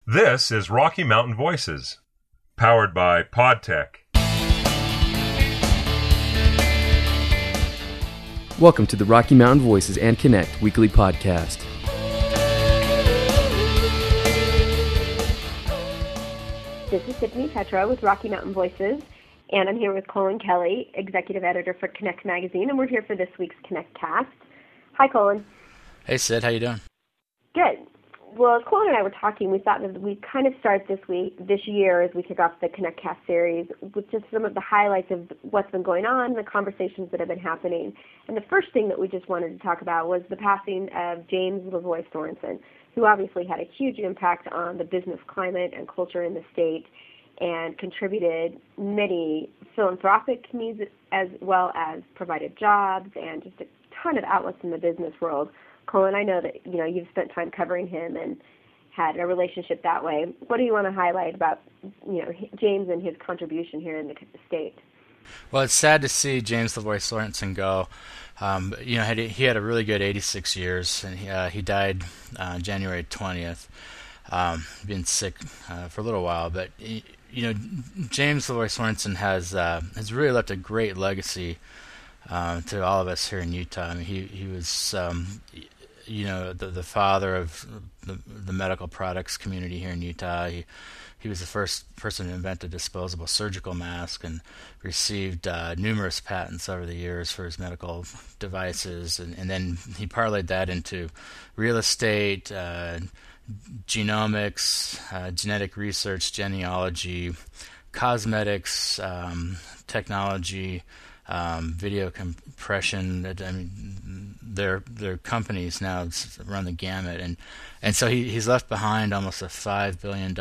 This is Rocky Mountain Voices, powered by PodTech. Welcome to the Rocky Mountain Voices and Connect weekly podcast. This is Tiffany Petra with Rocky Mountain Voices, and I'm here with Colin Kelly, Executive Editor for Connect Magazine, and we're here for this week's Connect Cast. Hi, Colin. Hey, Sid. How you doing? Good. Well, as Colin and I were talking, we thought that we'd kind of start this year as we kick off the Connect Cast series with just some of the highlights of what's been going on, the conversations that have been happening. And the first thing that we just wanted to talk about was the passing of James LaVoy Sorensen, who obviously had a huge impact on the business climate and culture in the state and contributed many philanthropic needs as well as provided jobs and just a ton of outlets in the business world. Colin, I know that you've spent time covering him and had a relationship that way. What do you want to highlight about James and his contribution here in the state? Well, it's sad to see James LaVoy Sorensen go. He had a really good 86 years, and he died January 20th. Been sick for a little while, but James LaVoy Sorensen has really left a great legacy to all of us here in Utah. I mean, he was the father of the medical products community here in Utah. He was the first person to invent a disposable surgical mask and received numerous patents over the years for his medical devices. And then he parlayed that into real estate, genomics, genetic research, genealogy, cosmetics, technology, video compression. I mean, their companies now run the gamut, and so he's left behind almost a $5 billion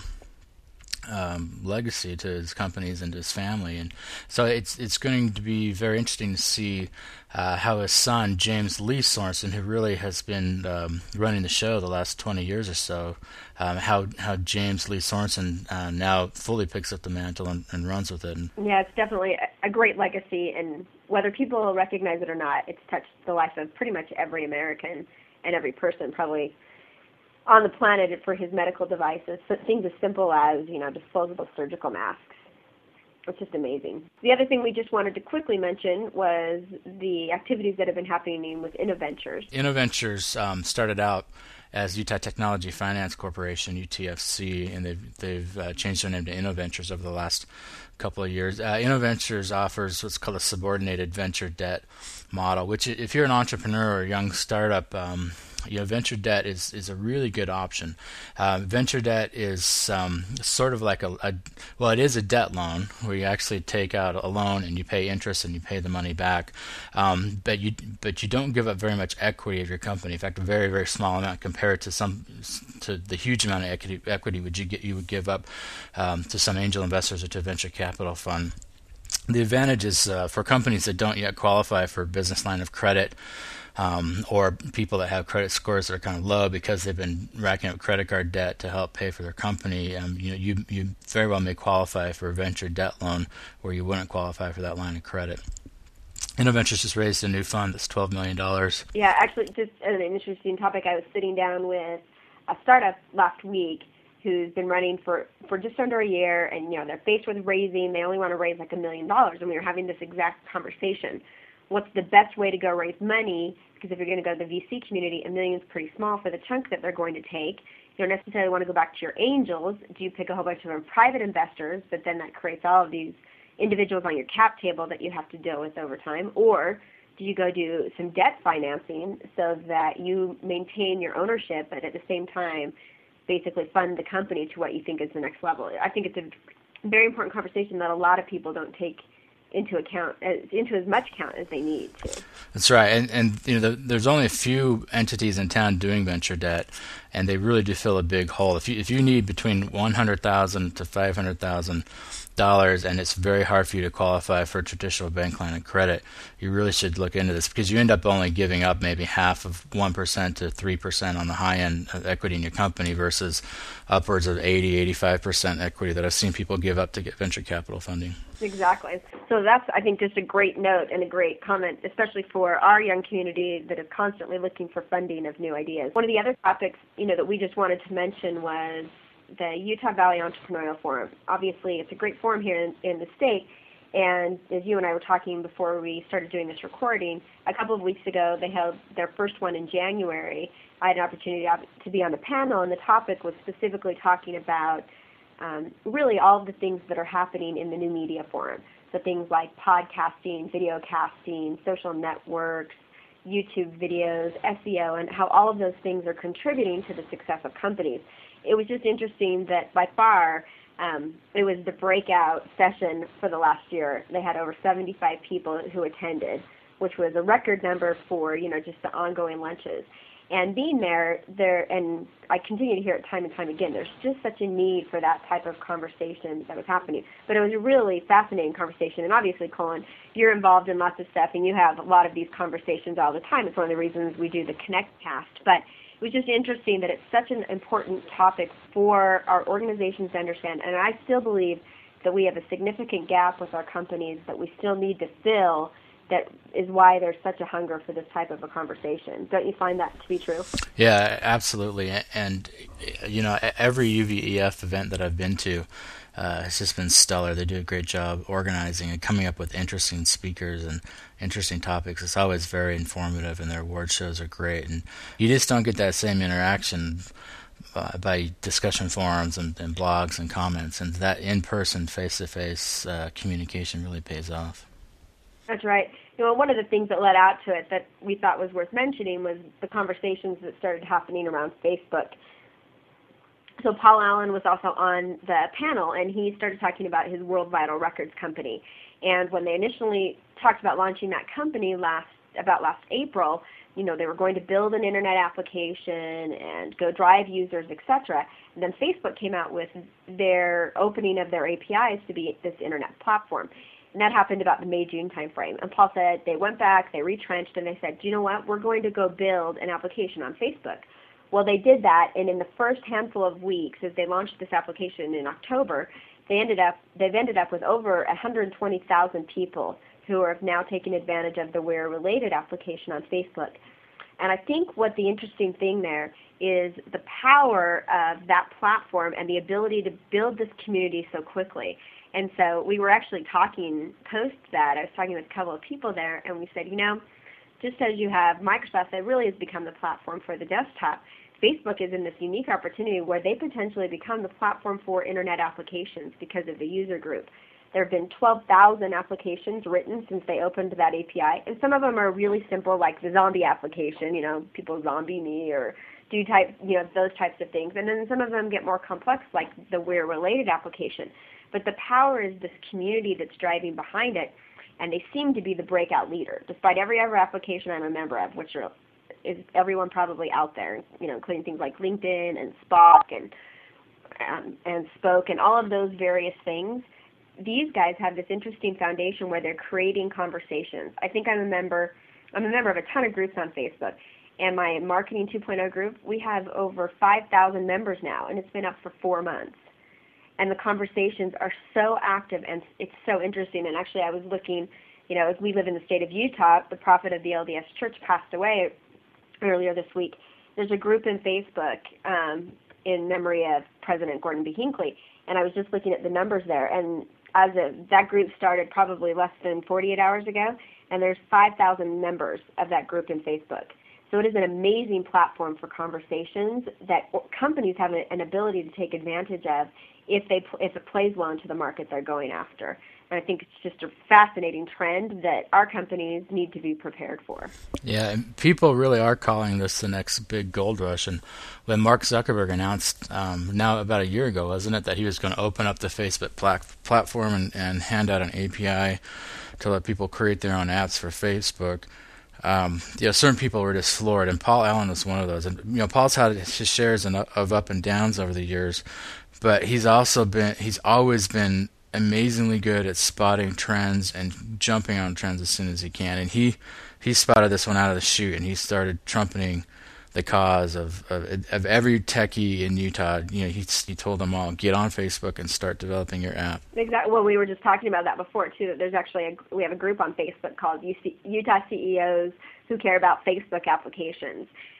legacy to his companies and to his family, and so it's going to be very interesting to see how his son James Lee Sorensen, who really has been running the show the last 20 years or so, how James Lee Sorensen now fully picks up the mantle and runs with it. Yeah, it's definitely a great legacy, and whether people recognize it or not, it's touched the life of pretty much every American and every person probably on the planet for his medical devices. So things as simple as disposable surgical masks. It's just amazing. The other thing we just wanted to quickly mention was the activities that have been happening with InnoVentures. InnoVentures started out as Utah Technology Finance Corporation, UTFC, and they've changed their name to InnoVentures over the last couple of years. InnoVentures offers what's called a subordinated venture debt model, which if you're an entrepreneur or a young startup, venture debt is a really good option. Venture debt is sort of like it is a debt loan where you actually take out a loan and you pay interest and you pay the money back, but you don't give up very much equity of your company. In fact, a very, very small amount compared to the huge amount of equity you would give up to some angel investors or to a venture capital fund. The advantage is for companies that don't yet qualify for business line of credit, or people that have credit scores that are kind of low because they've been racking up credit card debt to help pay for their company. You very well may qualify for a venture debt loan where you wouldn't qualify for that line of credit. InnoVentures just raised a new fund that's $12 million. Yeah, actually, just an interesting topic. I was sitting down with a startup last week who's been running for just under a year, and they're faced with raising. They only want to raise like $1 million, and we were having this exact conversation. What's the best way to go raise money? Because if you're going to go to the VC community, $1 million is pretty small for the chunk that they're going to take. You don't necessarily want to go back to your angels. Do you pick a whole bunch of private investors, but then that creates all of these individuals on your cap table that you have to deal with over time? Or do you go do some debt financing so that you maintain your ownership, but at the same time basically fund the company to what you think is the next level? I think it's a very important conversation that a lot of people don't take into as much account as they need to. That's right, and there's only a few entities in town doing venture debt, and they really do fill a big hole. If you need between $100,000 to $500,000, and it's very hard for you to qualify for a traditional bank line of credit, you really should look into this, because you end up only giving up maybe half of 1% to 3% on the high end of equity in your company versus upwards of 80-85% equity that I've seen people give up to get venture capital funding. Exactly. So that's, I think, just a great note and a great comment, especially for our young community that is constantly looking for funding of new ideas. One of the other topics, that we just wanted to mention was, the Utah Valley Entrepreneurial Forum. Obviously, it's a great forum here in the state. And as you and I were talking before we started doing this recording, a couple of weeks ago they held their first one in January. I had an opportunity to be on the panel, and the topic was specifically talking about really all of the things that are happening in the new media forum. So things like podcasting, video casting, social networks, YouTube videos, SEO, and how all of those things are contributing to the success of companies. It was just interesting that by far, it was the breakout session for the last year. They had over 75 people who attended, which was a record number for, just the ongoing lunches. And being there, and I continue to hear it time and time again, there's just such a need for that type of conversation that was happening. But it was a really fascinating conversation. And obviously, Colin, you're involved in lots of stuff, and you have a lot of these conversations all the time. It's one of the reasons we do the Connect Cast. But it was just interesting that it's such an important topic for our organizations to understand. And I still believe that we have a significant gap with our companies that we still need to fill. That is why there's such a hunger for this type of a conversation. Don't you find that to be true? Yeah, absolutely. And, every UVEF event that I've been to has just been stellar. They do a great job organizing and coming up with interesting speakers and interesting topics. It's always very informative, and their award shows are great. And you just don't get that same interaction by discussion forums and blogs and comments. And that in-person, face-to-face communication really pays off. That's right. One of the things that led out to it that we thought was worth mentioning was the conversations that started happening around Facebook. So Paul Allen was also on the panel, and he started talking about his World Vital Records company. And when they initially talked about launching that company last April, they were going to build an internet application and go drive users, etc. And then Facebook came out with their opening of their APIs to be this internet platform. And that happened about the May-June timeframe. And Paul said they went back, they retrenched, and they said, do you know what? We're going to go build an application on Facebook. Well, they did that, and in the first handful of weeks, as they launched this application in October, they've ended up with over 120,000 people who are now taking advantage of the Wear-related application on Facebook. And I think what the interesting thing there is the power of that platform and the ability to build this community so quickly. And so we were actually talking post that. I was talking with a couple of people there, and we said, just as you have Microsoft that really has become the platform for the desktop, Facebook is in this unique opportunity where they potentially become the platform for internet applications because of the user group. There have been 12,000 applications written since they opened that API, and some of them are really simple, like the zombie application, people zombie me or do those types of things. And then some of them get more complex, like the Wear-related application. But the power is this community that's driving behind it, and they seem to be the breakout leader, despite every other application I'm a member of, which is everyone probably out there, including things like LinkedIn and Spock and Spoke and all of those various things. These guys have this interesting foundation where they're creating conversations. I think I'm a member of a ton of groups on Facebook, and my Marketing 2.0 group, we have over 5,000 members now, and it's been up for 4 months. And the conversations are so active, and it's so interesting. And actually, I was looking, as we live in the state of Utah, the prophet of the LDS Church passed away earlier this week. There's a group in Facebook in memory of President Gordon B. Hinckley, and I was just looking at the numbers there. And that group started probably less than 48 hours ago, and there's 5,000 members of that group in Facebook. So it is an amazing platform for conversations that companies have an ability to take advantage of if it plays well into the market they're going after. And I think it's just a fascinating trend that our companies need to be prepared for. Yeah, and people really are calling this the next big gold rush. And when Mark Zuckerberg announced now about a year ago, wasn't it, that he was going to open up the Facebook platform and hand out an API to let people create their own apps for Facebook, certain people were just floored, and Paul Allen was one of those. And Paul's had his shares of up and downs over the years, but he's always been amazingly good at spotting trends and jumping on trends as soon as he can. And he spotted this one out of the chute, and he started trumpeting the cause of every techie in Utah. He told them all, get on Facebook and start developing your app. Exactly. Well, we were just talking about that before too. That there's actually we have a group on Facebook called Utah CEOs Who Care About Facebook Applications,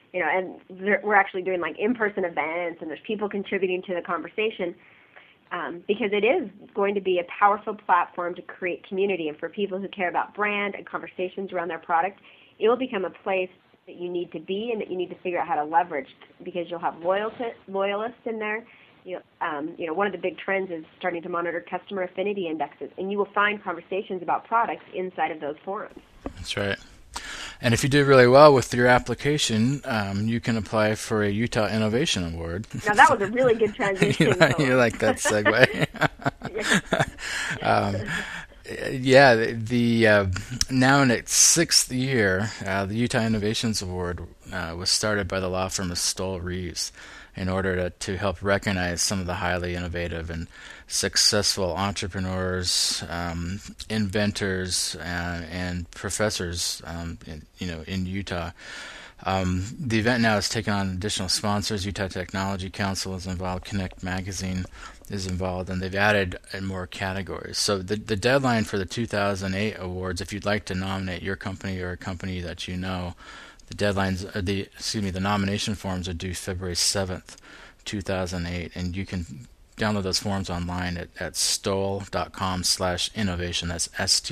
and we're actually doing like in-person events, and there's people contributing to the conversation, because it is going to be a powerful platform to create community. And for people who care about brand and conversations around their product, it will become a place that you need to be and that you need to figure out how to leverage, because you'll have loyalists in there. One of the big trends is starting to monitor customer affinity indexes, and you will find conversations about products inside of those forums. That's right. And if you do really well with your application, you can apply for a Utah Innovation Award. Now, that was a really good transition. You like that segue? Now in its 6th year, the Utah Innovations Award was started by the law firm of Stoll Reeves in order to help recognize some of the highly innovative and successful entrepreneurs, inventors, and professors, in Utah. The event now has taken on additional sponsors. Utah Technology Council is involved. Connect Magazine is involved, and they've added more categories. So the deadline for the 2008 awards, if you'd like to nominate your company or a company that you know, the nomination forms are due February 7th, 2008, and you can download those forms online at stoll.com/innovation. That's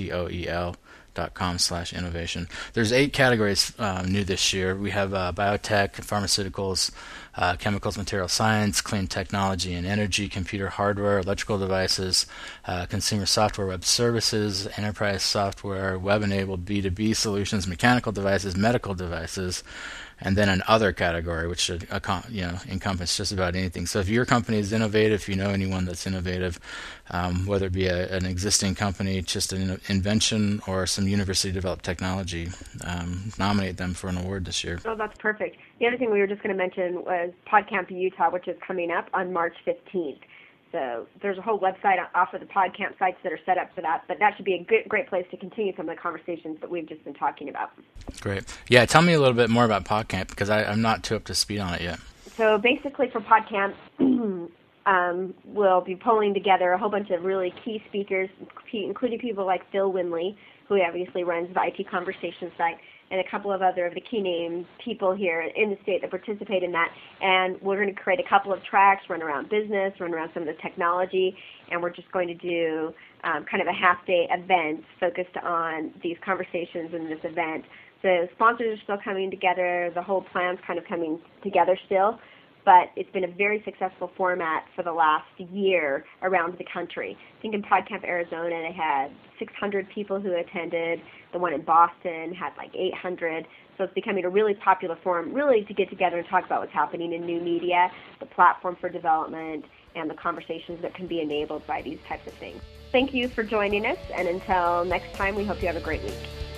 STOEL.com/innovation. There's 8 categories new this year. We have biotech, pharmaceuticals, chemicals, material science, clean technology and energy, computer hardware, electrical devices, consumer software, web services, enterprise software, web-enabled B2B solutions, mechanical devices, medical devices, and then an other category, which should encompass just about anything. So if your company is innovative, if you know anyone that's innovative, whether it be an existing company, just an invention, or some university-developed technology, nominate them for an award this year. Oh, that's perfect. The other thing we were just going to mention was PodCamp Utah, which is coming up on March 15th. So there's a whole website off of the PodCamp sites that are set up for that, but that should be a great place to continue some of the conversations that we've just been talking about. Great. Yeah, tell me a little bit more about PodCamp, because I'm not too up to speed on it yet. So basically for PodCamp, we'll be pulling together a whole bunch of really key speakers, including people like Phil Winley, who obviously runs the IT Conversation site, and a couple of other of the key name people here in the state that participate in that. And we're going to create a couple of tracks, run around business, run around some of the technology, and we're just going to do kind of a half-day event focused on these conversations in this event. The sponsors are still coming together. The whole plan's kind of coming together still. But it's been a very successful format for the last year around the country. I think in PodCamp Arizona they had 600 people who attended. The one in Boston had like 800. So it's becoming a really popular forum, really to get together and talk about what's happening in new media, the platform for development, and the conversations that can be enabled by these types of things. Thank you for joining us, and until next time, we hope you have a great week.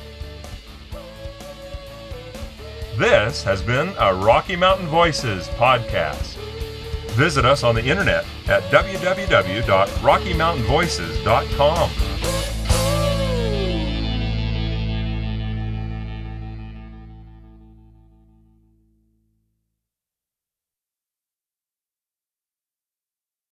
This has been a Rocky Mountain Voices podcast. Visit us on the internet at www.rockymountainvoices.com.